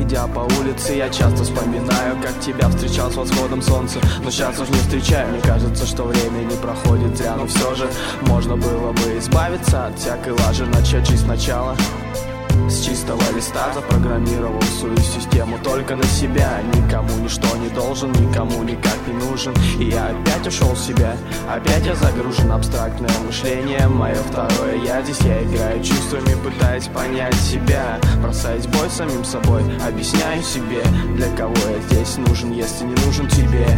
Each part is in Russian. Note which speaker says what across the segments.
Speaker 1: идя по улице, я часто вспоминаю, как тебя встречал с восходом солнца. Но сейчас уж не встречаю, мне кажется, что время не проходит зря. Но все же можно было бы избавиться от всякой лажи, начать жизнь сначала. С чистого листа запрограммировал свою систему только на себя. Никому ничто не должен, никому никак не нужен. И я опять ушел в себя, опять я загружен. Абстрактное мышление, мое второе я. Здесь я играю чувствами, пытаясь понять себя. Бросаясь в бой самим собой, объясняю себе, для кого я здесь нужен, если не нужен тебе.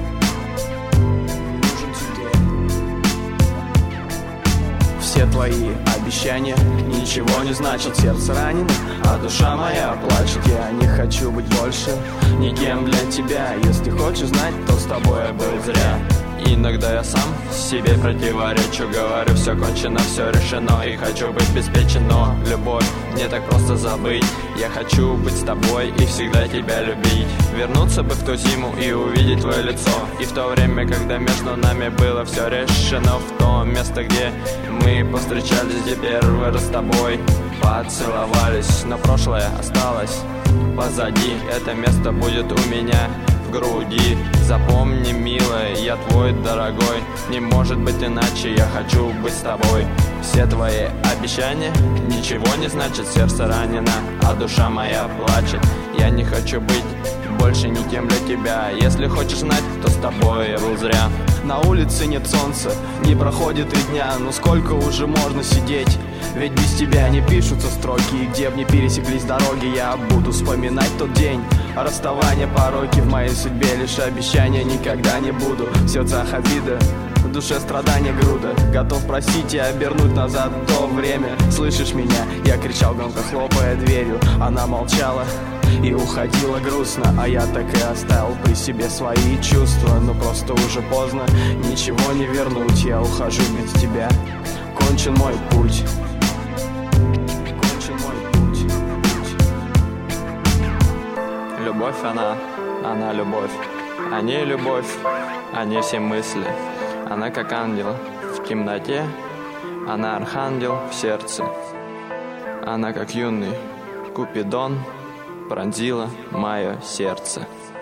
Speaker 1: Все твои обещания ничего не значат. Сердце ранено, а душа моя плачет. Я не хочу быть больше никем для тебя. Если хочешь знать, то с тобой я был зря. Иногда я сам себе противоречу, говорю, все кончено, все решено, и хочу быть обеспечен. Но любовь не так просто забыть. Я хочу быть с тобой и всегда тебя любить. Вернуться бы в ту зиму и увидеть твое лицо. И в то время, когда между нами было все решено, в то место, где мы повстречались, где первый раз с тобой поцеловались. Но прошлое осталось позади, это место будет у меня в груди. Запомни, милая, я твой дорогой. Не может быть иначе, я хочу быть с тобой. Все твои обещания ничего не значат. Сердце ранено, а душа моя плачет. Я не хочу быть больше никем для тебя. Если хочешь знать, то с тобой я был зря. На улице нет солнца, не проходит и дня. Но сколько уже можно сидеть? Ведь без тебя не пишутся строки. И где б не пересеклись дороги, я буду вспоминать тот день. Расставание, пороки в моей судьбе, лишь обещания никогда не буду. В сердцах обида, в душе страдания груда. Готов просить и обернуть назад то время. Слышишь меня? Я кричал громко, хлопая дверью. Она молчала и уходила грустно, а я так и оставил при себе свои чувства. Но просто уже поздно, ничего не вернуть. Я ухожу без тебя, кончен мой путь. Любовь она любовь. А не любовь, а не все мысли. Она как ангел в темноте, она архангел в сердце. Она как юный Купидон пронзила мое сердце.